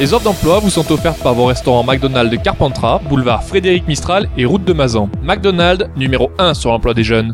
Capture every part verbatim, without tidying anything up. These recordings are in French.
Les offres d'emploi vous sont offertes par vos restaurants McDonald's de Carpentras, boulevard Frédéric Mistral et route de Mazan. McDonald's, numéro un sur l'emploi des jeunes.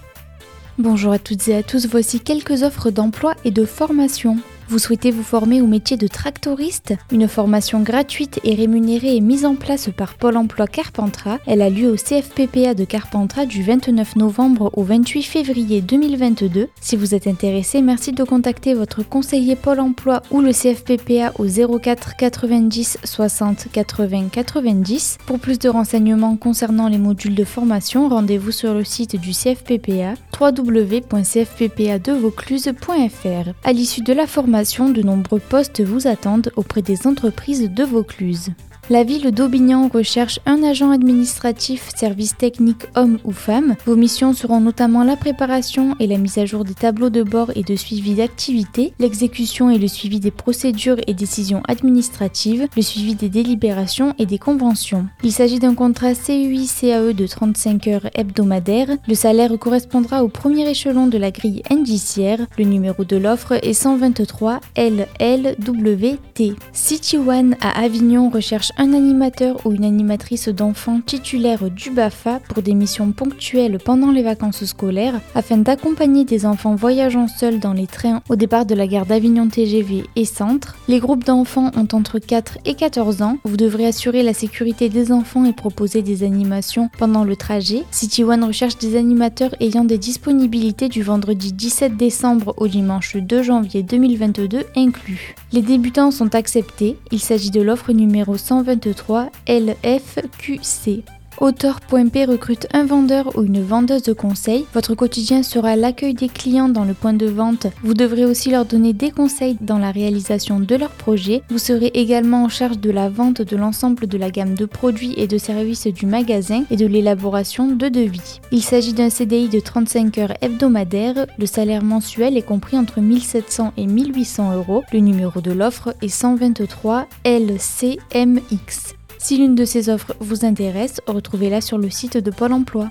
Bonjour à toutes et à tous, voici quelques offres d'emploi et de formation. Vous souhaitez vous former au métier de tractoriste ? Une formation gratuite et rémunérée est mise en place par Pôle emploi Carpentras. Elle a lieu au C F P P A de Carpentras du vingt-neuf novembre au vingt-huit février deux mille vingt-deux. Si vous êtes intéressé, merci de contacter votre conseiller Pôle emploi ou le C F P P A au zéro quatre quatre-vingt-dix soixante quatre-vingts quatre-vingt-dix. Pour plus de renseignements concernant les modules de formation, rendez-vous sur le site du C F P P A w w w point c f p p a de vaucluse point f r. À l'issue de la formation, de nombreux postes vous attendent auprès des entreprises de Vaucluse. La ville d'Aubignan recherche un agent administratif, service technique homme ou femme. Vos missions seront notamment la préparation et la mise à jour des tableaux de bord et de suivi d'activités, l'exécution et le suivi des procédures et décisions administratives, le suivi des délibérations et des conventions. Il s'agit d'un contrat C U I C A E de trente-cinq heures hebdomadaires. Le salaire correspondra au premier échelon de la grille indiciaire. Le numéro de l'offre est cent vingt-trois L L W T. City One à Avignon recherche un animateur ou une animatrice d'enfants titulaire du B A F A pour des missions ponctuelles pendant les vacances scolaires afin d'accompagner des enfants voyageant seuls dans les trains au départ de la gare d'Avignon T G V et Centre. Les groupes d'enfants ont entre quatre et quatorze ans. Vous devrez assurer la sécurité des enfants et proposer des animations pendant le trajet. City One recherche des animateurs ayant des disponibilités du vendredi dix-sept décembre au dimanche deux janvier deux mille vingt-deux inclus. Les débutants sont acceptés. Il s'agit de l'offre numéro cent vingt-trois L F Q C. Auteur.p recrute un vendeur ou une vendeuse de conseil. Votre quotidien sera l'accueil des clients dans le point de vente. Vous devrez aussi leur donner des conseils dans la réalisation de leurs projets. Vous serez également en charge de la vente de l'ensemble de la gamme de produits et de services du magasin et de l'élaboration de devis. Il s'agit d'un C D I de trente-cinq heures hebdomadaires. Le salaire mensuel est compris entre mille sept cents et mille huit cents euros. Le numéro de l'offre est cent vingt-trois L C M X. Si l'une de ces offres vous intéresse, retrouvez-la sur le site de Pôle emploi.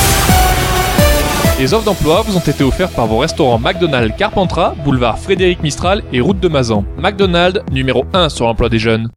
Les offres d'emploi vous ont été offertes par vos restaurants McDonald's Carpentras, boulevard Frédéric Mistral et route de Mazan. McDonald's, numéro un sur l'emploi des jeunes.